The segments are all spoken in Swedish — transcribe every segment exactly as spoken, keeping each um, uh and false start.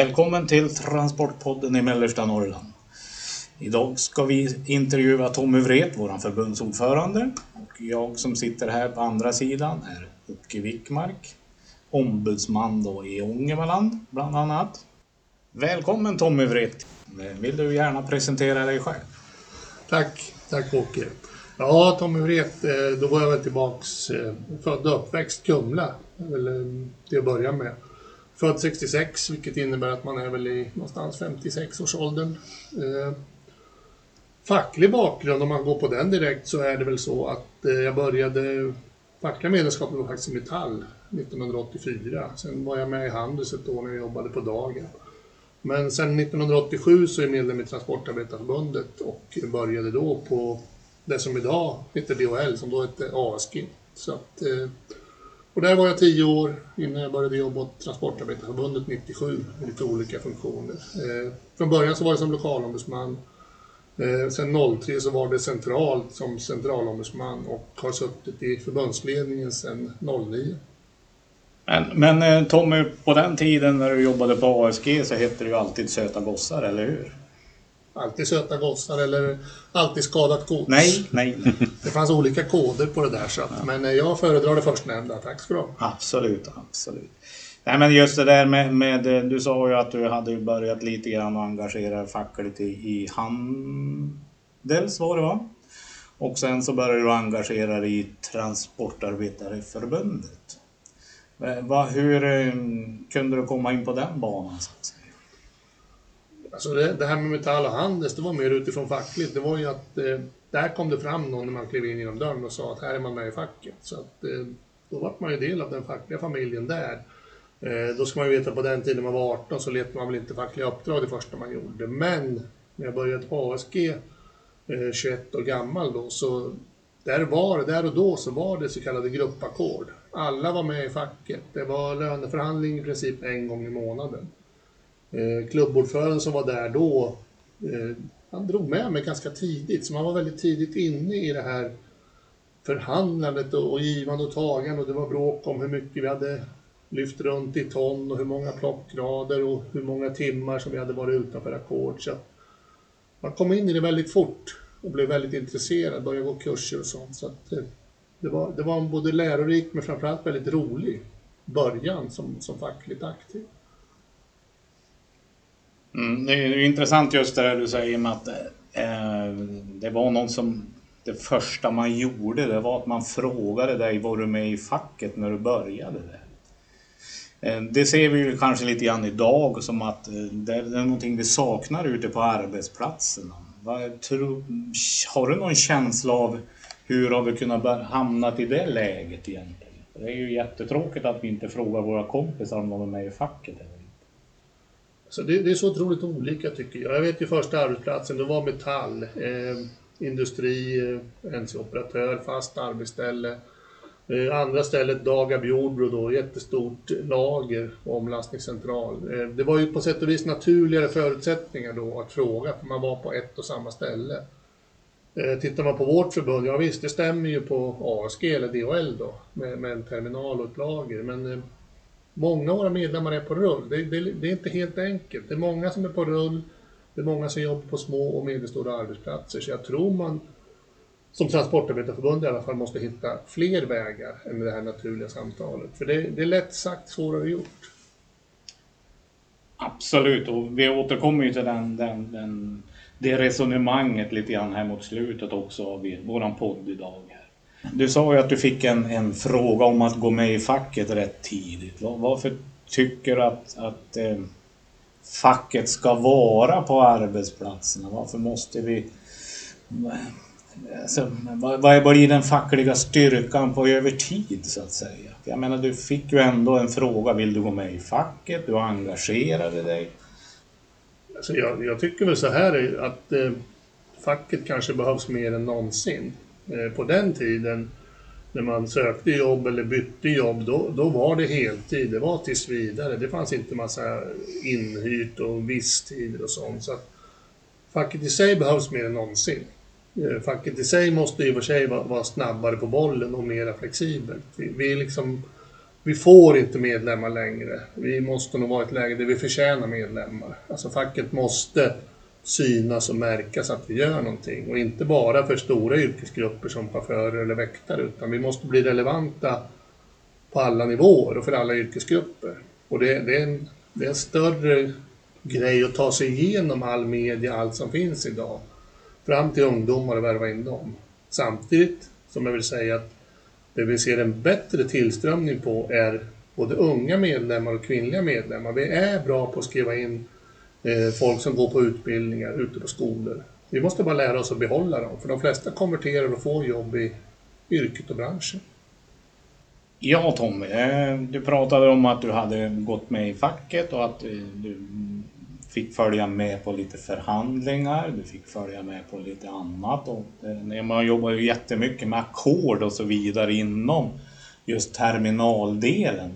Välkommen till Transportpodden i Mellersta Norrland. Idag ska vi intervjua Tommy Wret, vår förbundsordförande. Och jag som sitter här på andra sidan är Åke Wickmark, ombudsman då i Ångermanland bland annat. Välkommen Tommy Wret. Vill du gärna presentera dig själv? Tack, tack Åke. Ja, Tommy Wret, då var jag väl tillbaks, född och uppväxt Kumla, eller det jag börjar med. Född sextiosex, vilket innebär att man är väl i någonstans femtiosex års åldern. Eh, facklig bakgrund, om man går på den direkt, så är det väl så att eh, jag började fackliga medlemskapet var faktiskt i Metall nittonhundraåttiofyra. Sen var jag med i Handels ett år när jag jobbade på dagen. Men sen nittonhundraåttiosju så är jag medlem i Transportarbetarförbundet och började då på det som idag heter D H L, som då hette A S G. Så att, eh, och där var jag tio år innan jag började jobba åt Transportarbetarförbundet nittiosju med lite olika funktioner. Eh, från början så var det som lokalombudsman. Eh, sen noll tre så var det centralt som centralombudsman och har suttit i förbundsledningen sedan noll nio. Men, men Tommy, på den tiden när du jobbade på A S G så hette det ju alltid söta gossar, eller hur? Alltid söta gossar eller alltid skadat gods. Nej, nej. Det fanns olika koder på det där, så att, ja. Men jag föredrar det förstnämnda. Tack ska du ha. Absolut, absolut. Nej, men just det där med, med, du sa ju att du hade börjat lite grann att engagera fackligt i, i Handels, var det va? Och sen så började du engagera dig i Transportarbetareförbundet. Va, hur kunde du komma in på den banan så att säga? Alltså det, det här med Metall och Handels, det var mer utifrån fackligt. Det var ju att eh, där kom det fram någon när man klev in genom dörren och sa att här är man med i facket. Så att, eh, då var man ju del av den fackliga familjen där. Eh, då ska man ju veta att på den tiden man var arton så letade man väl inte fackliga uppdrag det första man gjorde. Men när jag började på A S G, eh, tjugoett år gammal då, så där, var, där och då så var det så kallade gruppackord. Alla var med i facket. Det var löneförhandling i princip en gång i månaden. Eh, klubbordföranden som var där då, eh, han drog med mig ganska tidigt, så man var väldigt tidigt inne i det här förhandlandet och, och givande och tagande, och det var bråk om hur mycket vi hade lyft runt i ton och hur många plockrader och hur många timmar som vi hade varit utanför ackord. Så man kom in i det väldigt fort och blev väldigt intresserad, började gå kurser och sånt. Så att, eh, det, var, det var en både lärorik men framförallt väldigt rolig början som, som fackligt aktiv. Mm, det är intressant just det där du säger med att eh, det var någon som, det första man gjorde det var att man frågade dig, var du med i facket när du började där? Eh, det ser vi ju kanske lite grann idag som att eh, det är någonting vi saknar ute på arbetsplatserna. Vad, tror, har du någon känsla av hur har vi kunnat hamna i det läget egentligen? Det är ju jättetråkigt att vi inte frågar våra kompisar om de är med i facket eller inte. Så det, det är så otroligt olika tycker jag. Jag vet ju första arbetsplatsen, det var Metall, eh, industri, eh, N C-operatör, fast arbetsställe. Eh, andra stället Dagab Jordbro då, jättestort lager och omlastningscentral. Eh, det var ju på sätt och vis naturligare förutsättningar då att fråga, för man var på ett och samma ställe. Eh, tittar man på vårt förbund, ja visst det stämmer ju på A S G eller D H L då, med, med en terminal och ett lager, men eh, många av våra medlemmar är på rull. Det, det, det är inte helt enkelt. Det är många som är på rull. Det är många som jobbar på små och medelstora arbetsplatser. Så jag tror man som Transportarbetarförbund i alla fall måste hitta fler vägar än det här naturliga samtalet. För det, det är lätt sagt, svårare gjort. Absolut, och vi återkommer ju till den, den, den, det resonemanget lite grann här mot slutet också av våran podd idag här. Du sa ju att du fick en, en fråga om att gå med i facket rätt tidigt. Varför tycker du att, att eh, facket ska vara på arbetsplatserna? Varför måste vi... Alltså, vad, vad blir den fackliga styrkan på över tid så att säga? Jag menar, du fick ju ändå en fråga, vill du gå med i facket? Du engagerade dig. Alltså jag, jag tycker väl så här att eh, facket kanske behövs mer än någonsin. På den tiden när man sökte jobb eller bytte jobb, då, då var det heltid, det var tills vidare. Det fanns inte massa inhyrt och visstider och sånt. Så att facket i sig behövs mer än någonsin. Facket i sig måste i och för sig vara, vara snabbare på bollen och mer flexibelt. Vi, vi, liksom, vi får inte medlemmar längre. Vi måste nog vara i ett läge där vi förtjänar medlemmar. Alltså facket måste synas och märkas att vi gör någonting. Och inte bara för stora yrkesgrupper som chaufförer eller väktare, utan vi måste bli relevanta på alla nivåer och för alla yrkesgrupper. Och det, det, är, en, det är en större grej att ta sig igenom all media, allt som finns idag. Fram till ungdomar och värva in dem. Samtidigt som jag vill säga att det vi ser en bättre tillströmning på är både unga medlemmar och kvinnliga medlemmar. Vi är bra på att skriva in eh, folk som går på utbildningar ute på skolor. Vi måste bara lära oss att behålla dem, för de flesta konverterar och får jobb i yrket och branschen. Ja, Tommy, du pratade om att du hade gått med i facket och att du fick följa med på lite förhandlingar, du fick följa med på lite annat. Och man jobbar ju jättemycket med ackord och så vidare inom just terminaldelen.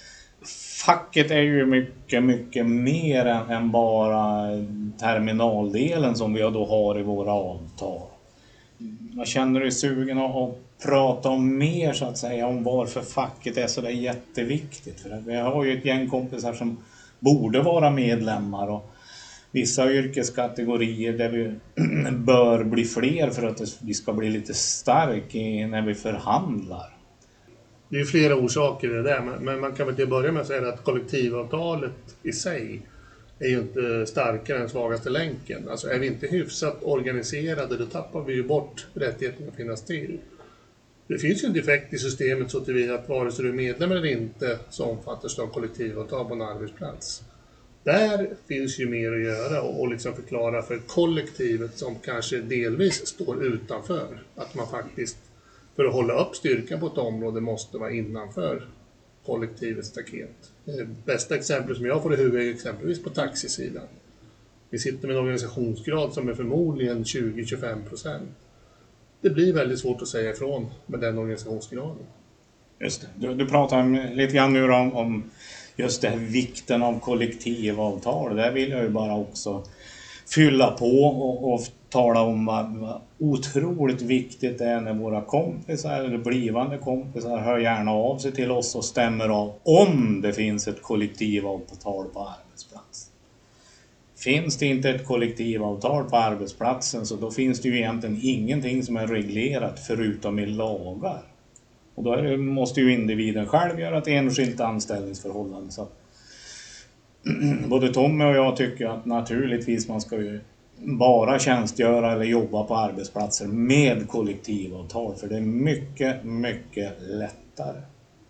Facket är ju mycket, mycket mer än bara terminaldelen som vi då har i våra avtal. Jag känner dig sugen att prata om mer, så att säga, om varför facket är så där jätteviktigt. För vi har ju ett gäng kompisar som borde vara medlemmar och vissa yrkeskategorier där vi bör bli fler för att vi ska bli lite stark när vi förhandlar. Det är flera orsaker i det där, men man kan väl till börja med säga att kollektivavtalet i sig är ju inte starkare än svagaste länken. Alltså är vi inte hyfsat organiserade, då tappar vi ju bort rättigheten att finnas till. Det finns ju en defekt i systemet så tillvida att vare sig du är medlem eller inte så omfattas av kollektivavtal på en arbetsplats. Där finns ju mer att göra och liksom förklara för kollektivet som kanske delvis står utanför. Att man faktiskt för att hålla upp styrkan på ett område måste vara innanför kollektivets staket. Det bästa exempel som jag får i huvudet är exempelvis på taxisidan. Vi sitter med en organisationsgrad som är förmodligen tjugo till tjugofem procent. Det blir väldigt svårt att säga ifrån med den organisationsgraden. Just det. Du, du pratar lite grann nu om, om just det här vikten av kollektivavtal. Där vill jag ju bara också fylla på och, och tala om vad, vad otroligt viktigt det är när våra kompisar eller blivande kompisar hör gärna av sig till oss och stämmer av om det finns ett kollektivavtal på arbetsplatsen. Finns det inte ett kollektivavtal på arbetsplatsen så då finns det ju egentligen ingenting som är reglerat förutom i lagar. Och då är det, måste ju individen själv göra ett enskilt anställningsförhållande. Så att, både Tommy och jag tycker att naturligtvis man ska ju bara tjänstgöra eller jobba på arbetsplatser med kollektivavtal. För det är mycket, mycket lättare.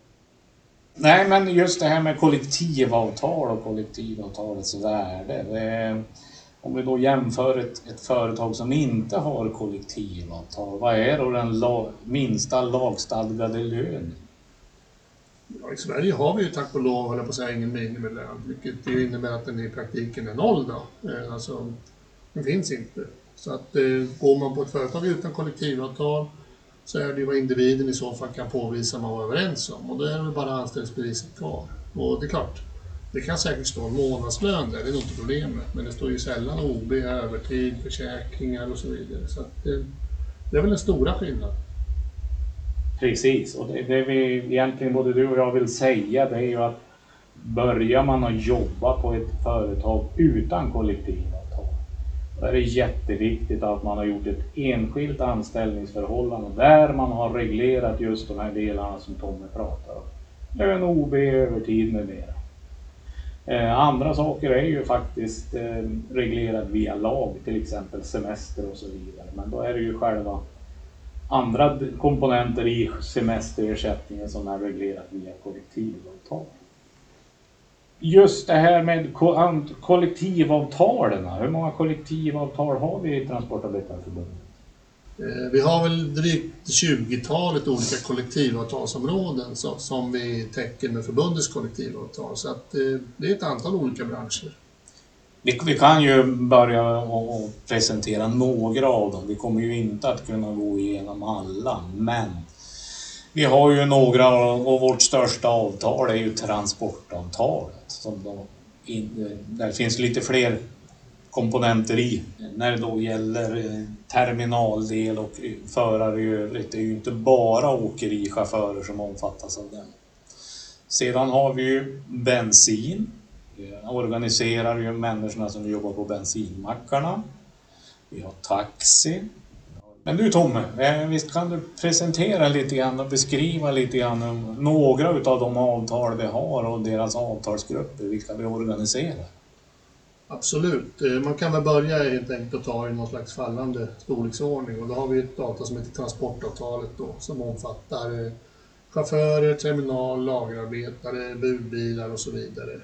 Nej, men just det här med kollektivavtal och kollektivavtalets värde. Det, om vi då jämför ett, ett företag som inte har kollektivavtal, vad är då den lag, minsta lagstadgade lön? Ja, i Sverige har vi ju tack och lov, håller på att säga, ingen minimilön, vilket ju innebär att den i praktiken är noll då. Alltså, den finns inte. Så att eh, går man på ett företag utan kollektivavtal så är det ju vad individen i så fall kan påvisa man var överens om. Och då är det bara anställningsbeviset kvar. Och det är klart, det kan säkert stå en månadslön där, det är nog inte problemet. Men det står ju sällan O B, övertid, försäkringar och så vidare. Så att det, det är väl den stora skillnaden. Precis, och det, det vi egentligen både du och jag vill säga, det är ju att börjar man att jobba på ett företag utan kollektivavtal, då är det jätteviktigt att man har gjort ett enskilt anställningsförhållande där man har reglerat just de här delarna som Tommy pratar om. Lön, O B, övertid med mera. Eh, andra saker är ju faktiskt eh, reglerat via lag, till exempel semester och så vidare. Men då är det ju själva andra komponenter i semesterersättningen som är reglerat via kollektivavtal. Just det här med kollektivavtalen. Hur många kollektivavtal har vi i Transportarbetareförbundet? Vi har väl drygt tjugotalet olika kollektivavtalsområden som vi täcker med förbundets kollektivavtal. Så att det är ett antal olika branscher. Vi, vi kan ju börja och presentera några av dem. Vi kommer ju inte att kunna gå igenom alla, men vi har ju några, och vårt största avtal är ju transportavtalet. Som då in, där finns lite fler komponenter i. När det då gäller terminaldel och förare i övrigt, det är ju inte bara åkerichaufförer som omfattas av den. Sedan har vi ju bensin. Vi organiserar ju människorna som jobbar på bensinmackarna. Vi har taxi. Men du Tommy, visst kan du presentera lite grann och beskriva lite grann om några av de avtal vi har och deras avtalsgrupper, vilka vi organiserar? Absolut. Man kan väl börja helt enkelt att ta i någon slags fallande storleksordning, och då har vi ett avtal som heter transportavtalet då, som omfattar chaufförer, terminal, lagerarbetare, budbilar och så vidare.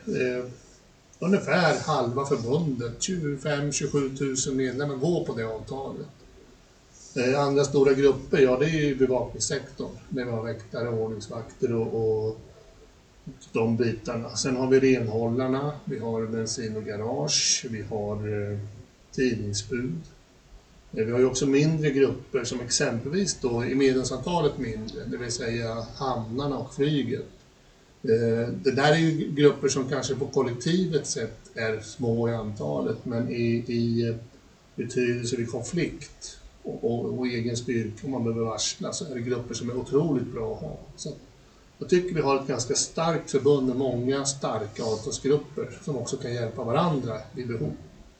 Ungefär halva förbundet, tjugofem till tjugosju tusen medlemmar, går på det avtalet. Andra stora grupper, ja det är ju bevakningssektorn. Det var väktare, ordningsvakter och, och de bitarna. Sen har vi renhållarna, vi har bensin och garage, vi har eh, tidningsbud. Vi har ju också mindre grupper som exempelvis då i medlemsantalet mindre, det vill säga hamnarna och flyget. Eh, det där är ju grupper som kanske på kollektivet sett är små i antalet, men i, i betydelse vid konflikt och, och, och egen styrka om man behöver varsla, så är det grupper som är otroligt bra att ha. Så jag tycker vi har ett ganska starkt förbund med många starka avtalsgrupper som också kan hjälpa varandra vid behov.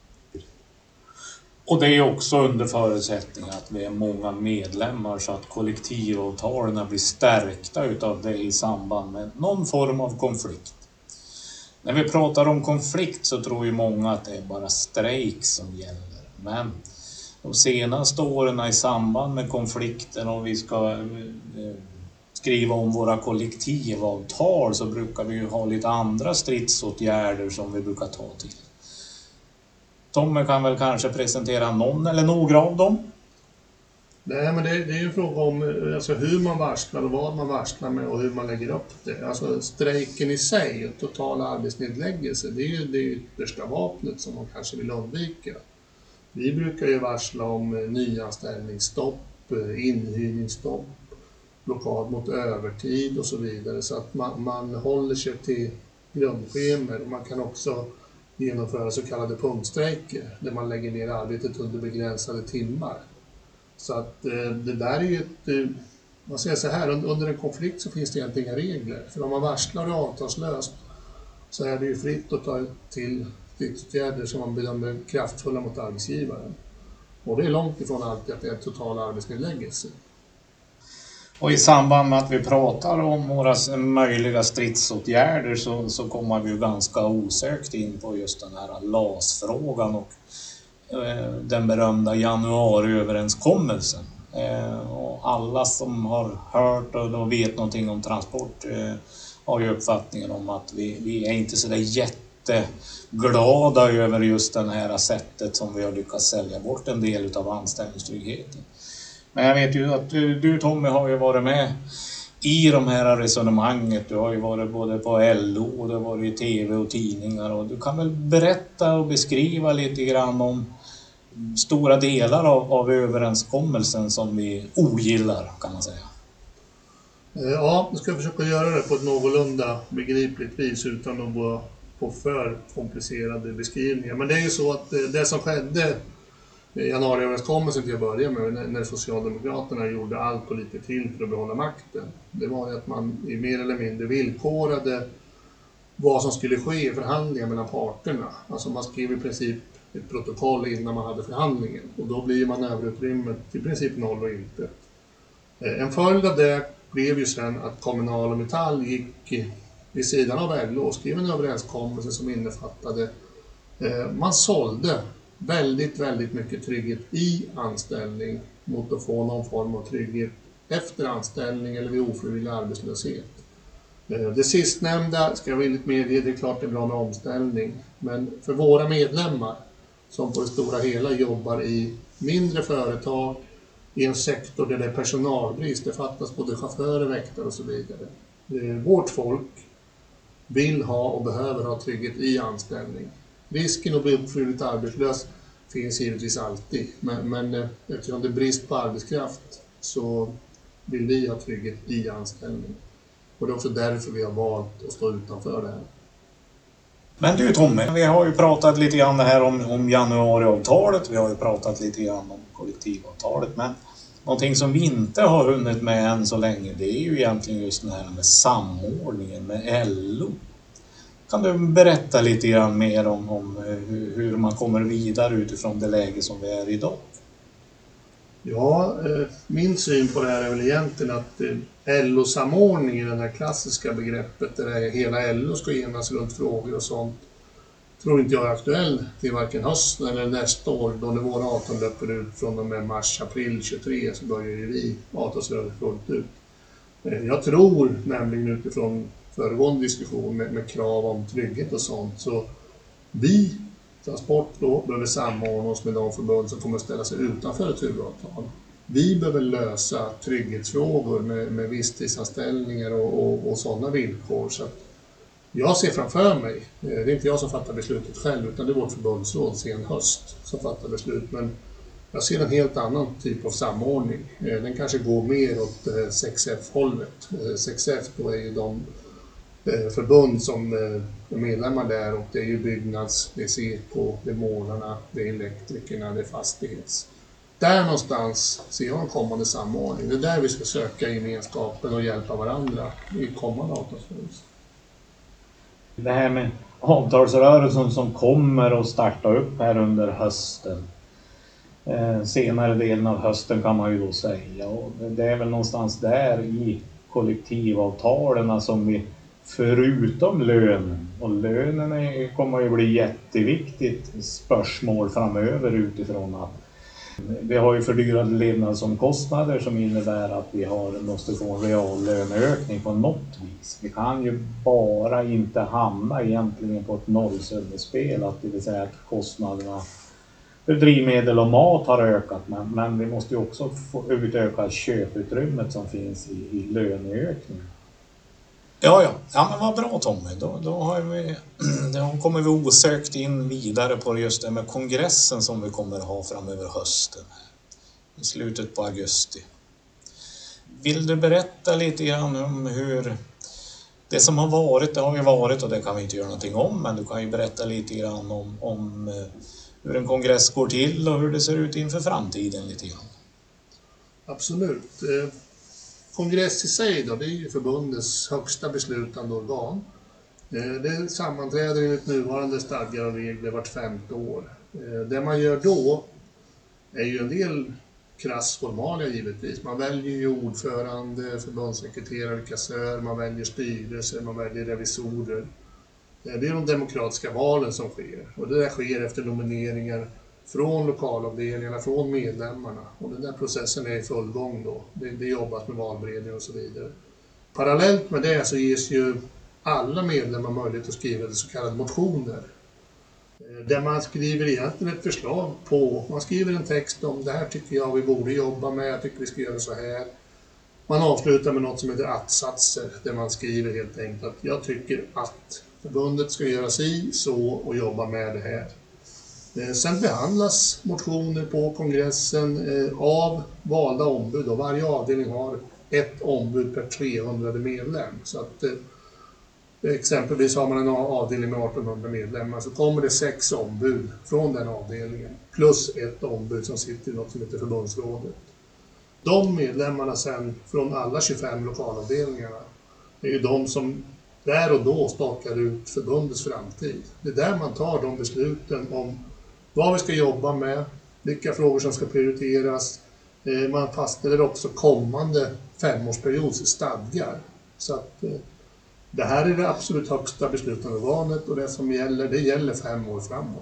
Och det är också under förutsättning att vi är många medlemmar så att kollektivavtalen blir stärkta utav det i samband med någon form av konflikt. När vi pratar om konflikt så tror ju många att det är bara strejk som gäller. Men de senaste åren i samband med konflikten och vi ska eh, skriva om våra kollektivavtal så brukar vi ju ha lite andra stridsåtgärder som vi brukar ta till. Tommy kan väl kanske presentera någon eller några av dem? Nej, men det, det är ju en fråga om alltså, hur man varslar och vad man varslar med och hur man lägger upp det. Alltså strejken i sig, total arbetsnedläggelse, det är ju det yttersta vapnet som man kanske vill undvika. Vi brukar ju varsla om nyanställningsstopp, inhyrningsstopp, blockad mot övertid och så vidare, så att man, man håller sig till grundschemer. Man kan också genomföra så kallade punktstrejker där man lägger ner arbetet under begränsade timmar. Så att eh, det där är ju ett, eh, man säger så här, under en konflikt så finns det egentligen inga regler. För om man varslar avtalslöst så är det ju fritt att ta till stridsåtgärder som man bedömer kraftfulla mot arbetsgivaren. Och det är långt ifrån alltid att det är total arbetsnedläggelse. Och i samband med att vi pratar om våra möjliga stridsåtgärder så, så kommer vi ju ganska osökt in på just den här L A S-frågan och eh, den berömda januariöverenskommelsen. Eh, och alla som har hört och, och vet någonting om transport eh, har ju uppfattningen om att vi, vi är inte så där jätteglada över just det här sättet som vi har lyckats sälja bort en del av anställningstryggheten. Men jag vet ju att du, du Tommy har ju varit med i de här resonemanget. Du har ju varit både på L O och du har varit i tv och tidningar. Och du kan väl berätta och beskriva lite grann om stora delar av, av överenskommelsen som vi ogillar, kan man säga. Ja, jag ska försöka göra det på ett någorlunda begripligt vis utan att gå på för komplicerade beskrivningar. Men det är ju så att det som skedde januariöverenskommelsen till att börja med, när Socialdemokraterna gjorde allt och lite till för att behålla makten, det var ju att man i mer eller mindre villkorade vad som skulle ske i förhandlingar mellan parterna. Alltså man skrev i princip ett protokoll innan man hade förhandlingen, och då blir manöverutrymmet i princip noll och inte. En följd av det blev ju sen att Kommunal och Metall gick vid sidan av L O och skrev en överenskommelse som innefattade man sålde väldigt, väldigt mycket trygghet i anställning mot att få någon form av trygghet efter anställning eller vid ofrivillig arbetslöshet. Det sistnämnda ska jag villigt medge, det är klart det är bra med omställning, men för våra medlemmar som på det stora hela jobbar i mindre företag i en sektor där det är personalbrist, det fattas både chaufförer, väktare och så vidare. Vårt folk vill ha och behöver ha trygghet i anställning. Risken att bli ofrivilligt arbetslös finns givetvis alltid, men, men eftersom det är brist på arbetskraft så vill vi ha trygghet i anställning. Och det är också därför vi har valt att stå utanför det här. Men du Tommy, vi har ju pratat lite grann här om, om januariavtalet, vi har ju pratat lite grann om kollektivavtalet, men Någonting som vi inte har hunnit med än så länge, det är ju egentligen just det här med samordningen med L O. Kan du berätta lite grann mer om, om hur, hur man kommer vidare utifrån det läge som vi är idag? Ja, eh, min syn på det här är väl egentligen att eh, L O-samordning i det här klassiska begreppet där hela L O ska enas runt frågor och sånt, tror inte jag är aktuell till varken hösten eller nästa år då när våra avtal löper ut från och med mars-april tjugotre så börjar ju vi avtalsrörelsen fullt ut. Eh, jag tror nämligen utifrån föregående diskussion med, med krav om trygghet och sånt så vi Transport då behöver samordna oss med de förbund som kommer att ställa sig utanför ett huvudavtal. Vi behöver lösa trygghetsfrågor med, med visstidsanställningar och, och, och sådana villkor. Så att jag ser framför mig, det är inte jag som fattar beslutet själv utan det är vårt förbundsråd sen höst som fattar beslut. Men jag ser en helt annan typ av samordning. Den kanske går mer åt sex F-hållet. sex F då är ju de förbund som är medlemmar där och det är ju Byggnads, det är Seko, det är målarna, det är elektrikerna, det är fastighets. Där någonstans ser jag en kommande samordning. Det är där vi ska söka gemenskapen och hjälpa varandra i kommande avtalsrörelse. Det här med avtalsrörelsen som kommer att starta upp här under hösten. Eh, senare delen av hösten kan man ju då säga. Och det är väl någonstans där i kollektivavtalen som vi förutom lönen, och lönen är, kommer ju bli jätteviktigt spörsmål framöver utifrån att vi har ju fördyrade levnadsomkostnader som innebär att vi har, måste få en reallöneökning på något vis. Vi kan ju bara inte hamna egentligen på ett nollsummespel, att det vill säga att kostnaderna för drivmedel och mat har ökat, men, men vi måste ju också få utöka köputrymmet som finns i, i löneökning. Ja, ja. Ja, men vad bra Tommy. Då, då, har vi, då kommer vi osökt in vidare på just det med kongressen som vi kommer ha framöver hösten. I slutet på augusti. Vill du berätta lite grann om hur det som har varit, det har ju varit och det kan vi inte göra någonting om, men du kan ju berätta lite grann om, om hur en kongress går till och hur det ser ut inför framtiden lite grann. Absolut. Kongress i sig då, det är ju förbundets högsta beslutande organ. Det sammanträder enligt nuvarande stadgar och regler vart femte år. Det man gör då är ju en del krass formalia givetvis. Man väljer ju ordförande, förbundssekreterare, kassör, man väljer styrelse, man väljer revisorer. Det är de demokratiska valen som sker och det där sker efter nomineringar från lokalavdelningarna, från medlemmarna. Och den där processen är i full gång då. Det, det jobbas med valberedning och så vidare. Parallellt med det så ges ju alla medlemmar möjlighet att skriva så kallade motioner. Där man skriver egentligen ett förslag på, man skriver en text om det här tycker jag vi borde jobba med, jag tycker vi ska göra så här. Man avslutar med något som heter att-satser där man skriver helt enkelt att jag tycker att förbundet ska göra si, så och jobba med det här. Sen behandlas motioner på kongressen av valda ombud och varje avdelning har ett ombud per trehundra medlem. Så att exempelvis har man en avdelning med artonhundra medlemmar så kommer det sex ombud från den avdelningen plus ett ombud som sitter i något som heter förbundsrådet. De medlemmarna sen från alla tjugofem lokalavdelningarna är ju de som där och då stakar ut förbundets framtid. Det är där man tar de besluten om vad vi ska jobba med, vilka frågor som ska prioriteras. Man fastställer också kommande femårsperiods stadgar. Så att det här är det absolut högsta beslutande organet och det som gäller, det gäller fem år framåt.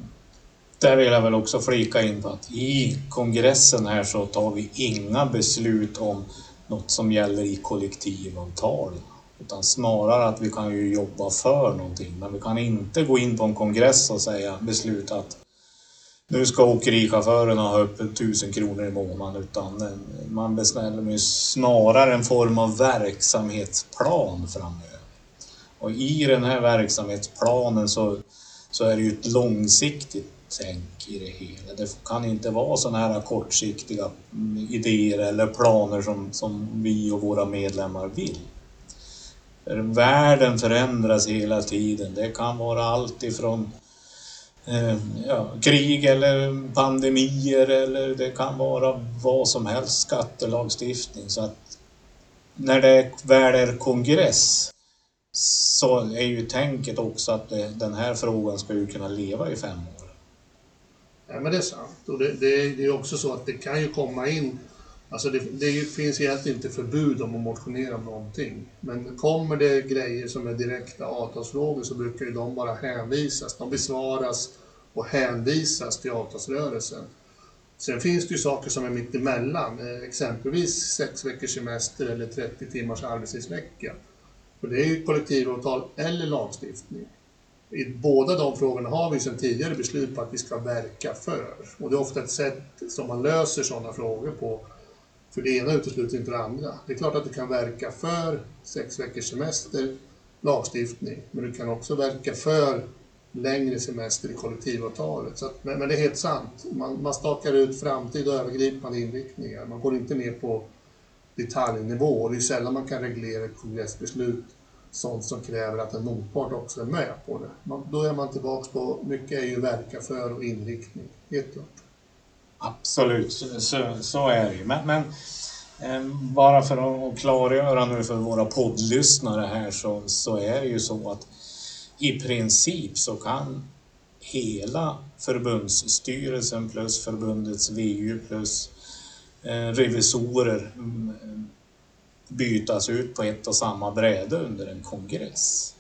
Där vill jag väl också flika in på att i kongressen här så tar vi inga beslut om något som gäller i kollektivavtal. Utan snarare att vi kan ju jobba för någonting. Men vi kan inte gå in på en kongress och säga beslut att nu ska åkerichaufförerna ha upp tusen kronor i månaden. Utan man beställer ju snarare en form av verksamhetsplan framöver. Och i den här verksamhetsplanen så, så är det ju ett långsiktigt tänk i det hela. Det kan inte vara sådana här kortsiktiga idéer eller planer som, som vi och våra medlemmar vill. Världen förändras hela tiden. Det kan vara allt ifrån eh, ja, krig eller pandemier, eller det kan vara vad som helst, skattelagstiftning. Så att när det väl är kongress så är ju tänket också att det, den här frågan ska ju kunna leva i fem år. Ja, men det är sant. Och det, det, det är också så att det kan ju komma in, alltså det, det finns egentligen inte förbud om att motionera om någonting. Men kommer det grejer som är direkta avtalsfrågor så brukar ju de bara hänvisas. De besvaras och hänvisas till avtalsrörelsen. Sen finns det ju saker som är mitt emellan, exempelvis sex veckors semester eller trettio timmars arbetstidsvecka. För det är ju kollektivavtal eller lagstiftning. I båda de frågorna har vi sedan tidigare beslut på att vi ska verka för. Och det är ofta ett sätt som man löser sådana frågor på. För det ena utesluter inte det andra. Det är klart att du kan verka för sex veckors semester, lagstiftning. Men du kan också verka för längre semester i kollektivavtalet. Så att, men, men det är helt sant. Man, man stakar ut framtid och övergripande inriktningar. Man går inte ner på detaljnivå. Och det är sällan man kan reglera ett kongressbeslut sånt som kräver att en motpart också är med på det. Man, då är man tillbaka på, mycket är ju verka för och inriktning. Helt klart. Absolut, så, så är det ju. Men, men eh, bara för att klargöra nu för våra poddlyssnare här så, så är det ju så att i princip så kan hela förbundsstyrelsen plus förbundets V U plus eh, revisorer mm, bytas ut på ett och samma bräde under en kongress.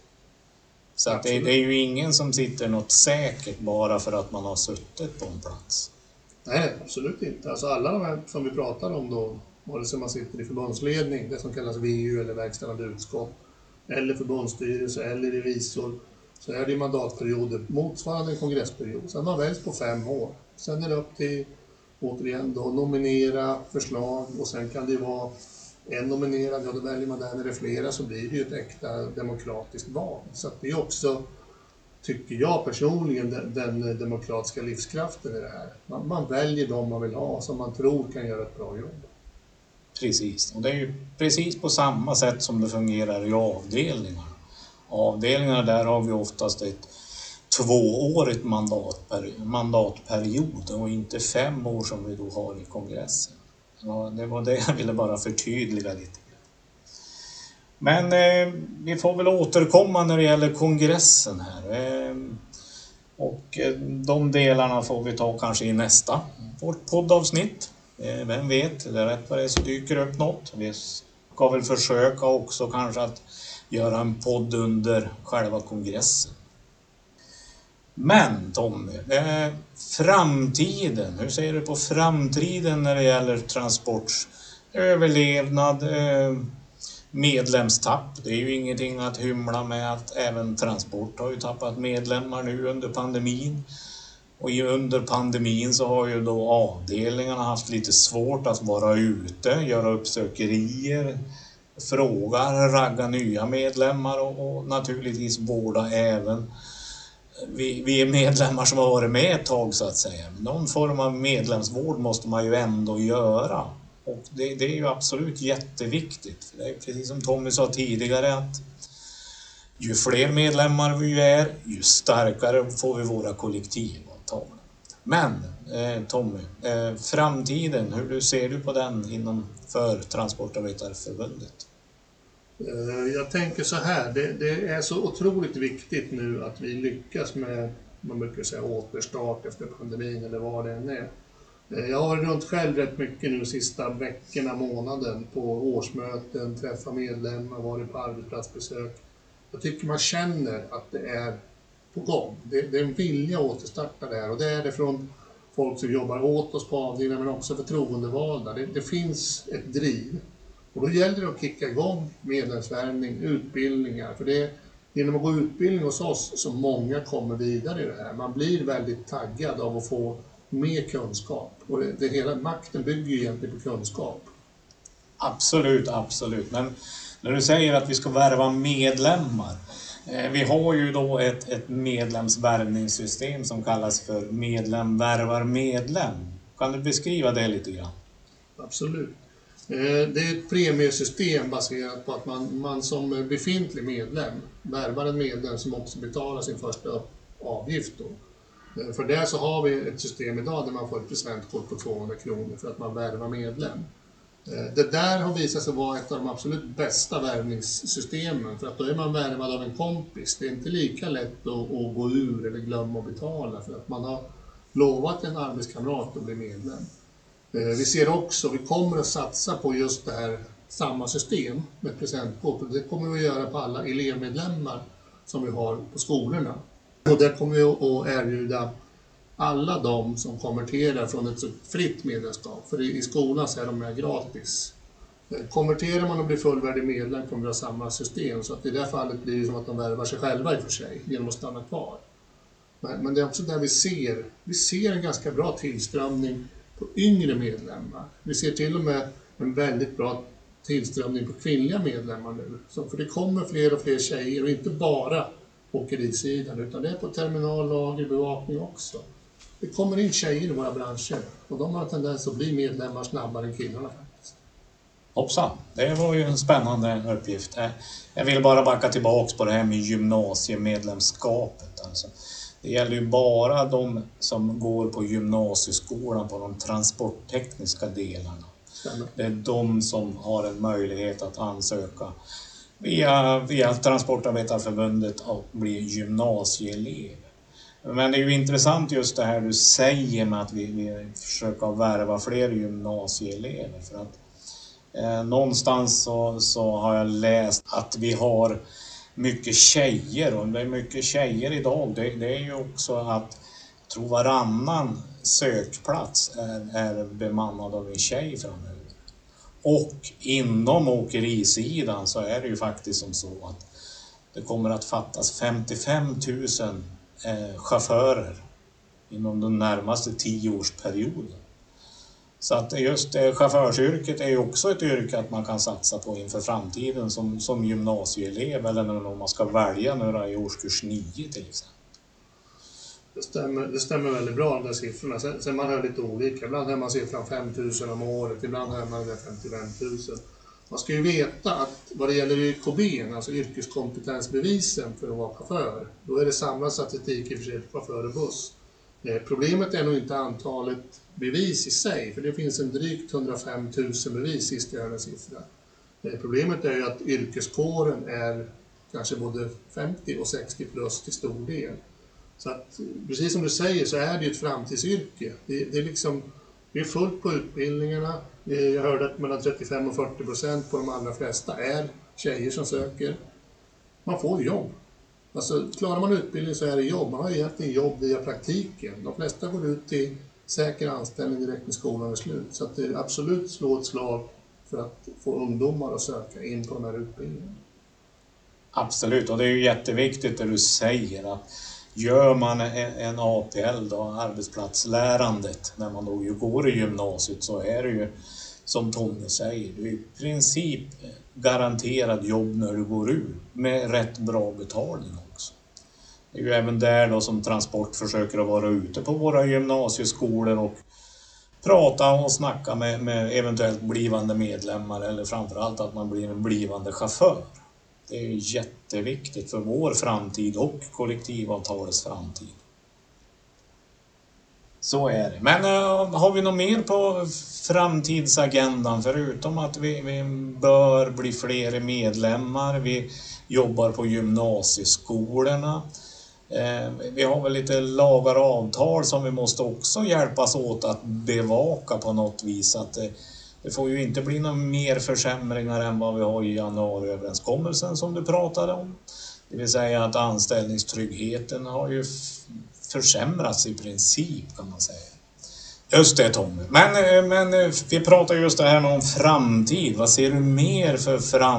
Så att det, det är ju ingen som sitter något säkert bara för att man har suttit på en plats. Nej, absolut inte. Alltså alla de här som vi pratar om då, vare sig man sitter i förbundsledning, det som kallas V U eller verkställande utskott, eller förbundsstyrelse eller revisor, så är det mandatperioder motsvarande en kongressperiod. Sen man väljs på fem år. Sen är det upp till, återigen då, nominera förslag och sen kan det ju vara en nominerad, ja då väljer man där, när det är flera så blir det ju ett äkta demokratiskt val. Så att det är också, tycker jag personligen, den, den demokratiska livskraften i det här. Man, man väljer de man vill ha som man tror kan göra ett bra jobb. Precis, och det är ju precis på samma sätt som det fungerar i avdelningarna. Avdelningarna där har vi oftast ett tvåårigt mandatperi- mandatperiod och inte fem år som vi då har i kongressen. Ja, det var det jag ville bara förtydliga lite. Men eh, vi får väl återkomma när det gäller kongressen här. Eh, och eh, de delarna får vi ta kanske i nästa vårt poddavsnitt. Eh, vem vet, det är rätt vad det så dyker upp något. Vi ska väl försöka också kanske att göra en podd under själva kongressen. Men Tommy, eh, framtiden, hur ser du på framtiden när det gäller transports överlevnad, eh, medlemstapp? Det är ju ingenting att hymla med att även Transport har ju tappat medlemmar nu under pandemin. Och under pandemin så har ju då avdelningarna haft lite svårt att vara ute, göra uppsökerier, fråga, ragga nya medlemmar och, och naturligtvis vårda även Vi, vi är medlemmar som har varit med ett tag så att säga. Någon form av medlemsvård måste man ju ändå göra. Och det, det är ju absolut jätteviktigt. För det är precis som Tommy sa tidigare att ju fler medlemmar vi är, ju starkare får vi våra kollektivavtal. Men eh, Tommy, eh, framtiden, hur ser du på den inom för Transportarbetareförbundet? Jag tänker så här, det, det är så otroligt viktigt nu att vi lyckas med, man brukar säga återstart efter pandemin eller vad det än är. Jag har runt själv rätt mycket nu sista veckorna, månaden på årsmöten, träffa medlemmar, varit på arbetsplatsbesök. Jag tycker man känner att det är på gång. Det, det är en vilja att återstarta det här och det är det från folk som jobbar åt oss på avdelningen men också förtroendevalda. Det, det finns ett driv. Och då gäller det att kicka igång medlemsvärvning, utbildningar. För det är genom att gå utbildning hos oss som många kommer vidare i det här. Man blir väldigt taggad av att få mer kunskap. Och det, det hela makten bygger ju egentligen på kunskap. Absolut, absolut. Men när du säger att vi ska värva medlemmar. Eh, vi har ju då ett, ett medlemsvärvningssystem som kallas för medlem värvar medlem. Kan du beskriva det lite grann? Absolut. Det är ett premiesystem baserat på att man, man som befintlig medlem värvar en medlem som också betalar sin första avgift. Då. För där så har vi ett system idag där man får ett presentkort på tvåhundra kronor för att man värvar medlem. Det där har visat sig vara ett av de absolut bästa värvningssystemen, för att då är man värvad av en kompis. Det är inte lika lätt att, att gå ur eller glömma att betala för att man har lovat en arbetskamrat att bli medlem. Vi ser också, vi kommer att satsa på just det här samma system med presentkort, och det kommer vi att göra på alla elevmedlemmar som vi har på skolorna. Och där kommer vi att erbjuda alla de som konverterar från ett fritt medlemskap, för i skolan så är de här gratis. Konverterar man och blir fullvärdig medlem kommer vi ha samma system, så att i det här fallet blir det som att de värvar sig själva i och för sig genom att stanna kvar. Men, men det är också där vi ser, vi ser en ganska bra tillströmning på yngre medlemmar. Vi ser till och med en väldigt bra tillströmning på kvinnliga medlemmar nu. Så för det kommer fler och fler tjejer, och inte bara på åkerisidan, utan det är på terminal, lager, bevakning också. Det kommer in tjejer i våra branscher, och de har tendens att bli medlemmar snabbare än killarna faktiskt. Hoppsan, det var ju en spännande uppgift. Jag vill bara backa tillbaks på det här med gymnasiemedlemskapet. Alltså, det gäller ju bara de som går på gymnasieskolan på de transporttekniska delarna. Stämmer. Det är de som har en möjlighet att ansöka via, via Transportarbetarförbundet och bli gymnasieelev. Men det är ju intressant just det här du säger med att vi, vi försöker värva fler gymnasieelever. För att eh, någonstans så, så har jag läst att vi har mycket tjejer, och det är mycket tjejer idag. Det, det är ju också att jag tror varannan sökplats är, är bemannad av en tjej framöver. Och inom åkerisidan så är det ju faktiskt som så att det kommer att fattas femtiofem tusen eh, chaufförer inom den närmaste tioårsperioden. Så att just eh, chaufförsyrket är ju också ett yrke att man kan satsa på inför framtiden som, som gymnasieelev, eller när man ska välja nu i årskurs nio till exempel. Det stämmer, det stämmer väldigt bra, de där siffrorna. Sen, sen man hör lite olika. Ibland hör man siffran fem tusen om året, ibland hör man femtiofem tusen. Man ska ju veta att vad det gäller Y K B, alltså yrkeskompetensbevisen för att vara chaufför, då är det samlad statistik i för sig för chaufför och buss. Eh, problemet är nog inte antalet bevis i sig, för det finns en drygt hundrafem tusen bevis sist jag hörde en siffra. Eh, problemet är ju att yrkeskåren är kanske både femtio och sextio plus till stor del. Så att, precis som du säger, så är det ju ett framtidsyrke. Det, det, är liksom, det är fullt på utbildningarna. Jag hörde att mellan trettiofem och fyrtio procent på de allra flesta är tjejer som söker. Man får jobb. Alltså, klarar man utbildning så är det jobb. Man har ju egentligen jobb via praktiken. De flesta går ut till säker anställning direkt när skolan är slut. Så att det är absolut slå ett slag för att få ungdomar att söka in på de här utbildningarna. Absolut, och det är ju jätteviktigt det du säger att gör man en A P L då, arbetsplatslärandet, när man då ju går i gymnasiet, så är det ju som Tommy säger, det är i princip garanterad jobb när du går ur med rätt bra betalning också. Det är ju även där då som Transport försöker att vara ute på våra gymnasieskolor och prata och snacka med, med eventuellt blivande medlemmar, eller framförallt att man blir en blivande chaufför. Det är jätteviktigt för vår framtid och kollektivavtalets framtid. Så är det. Men äh, har vi något mer på framtidsagendan förutom att vi, vi bör bli fler medlemmar, vi jobbar på gymnasieskolorna. Eh, vi har väl lite lagar och avtal som vi måste också hjälpas åt att bevaka på något vis. Att eh, det får ju inte bli några mer försämringar än vad vi har i januariöverenskommelsen som du pratade om. Det vill säga att anställningstryggheten har ju försämrats i princip, kan man säga. Just det, Tommy. Men, men vi pratar just det här om framtid. Vad ser du mer för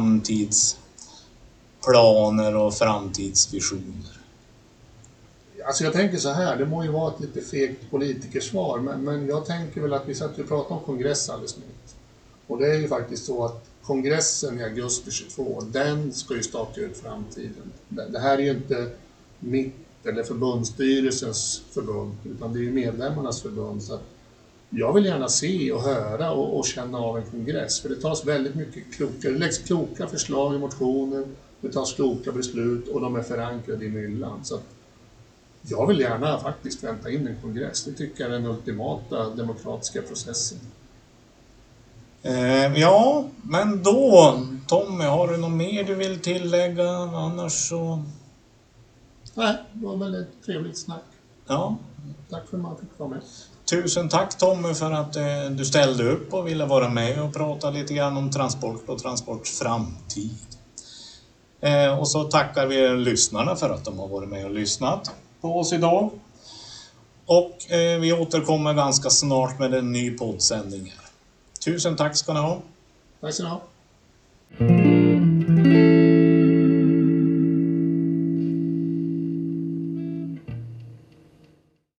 framtidsplaner och framtidsvisioner? Alltså jag tänker så här, det må ju vara ett lite fegt politikersvar, men, men jag tänker väl att vi satt och pratade om kongress alldeles nytt. Och det är ju faktiskt så att kongressen i augusti tjugotvå, den ska ju staka ut framtiden. Det, det här är ju inte mitt eller förbundsstyrelsens förbund, utan det är ju medlemmarnas förbund. Så att jag vill gärna se och höra och, och känna av en kongress, för det tas väldigt mycket kloka, det läggs kloka förslag i motioner, det tas kloka beslut och de är förankrade i myllan. Så att Jag vill gärna faktiskt vänta in en kongress. Det tycker jag är den ultimata demokratiska processen. Eh, ja, men då, Tommy, har du något mer du vill tillägga? Annars så... Nej, det var väl ett trevligt snack. Ja. Tack för att man fick vara med. Tusen tack Tommy för att eh, du ställde upp och ville vara med och prata lite grann om transport och transports framtid. Eh, och så tackar vi lyssnarna för att de har varit med och lyssnat på oss idag. Och eh, vi återkommer ganska snart med en ny poddsändning här. Tusen tack ska ni ha. Tack ska ni ha.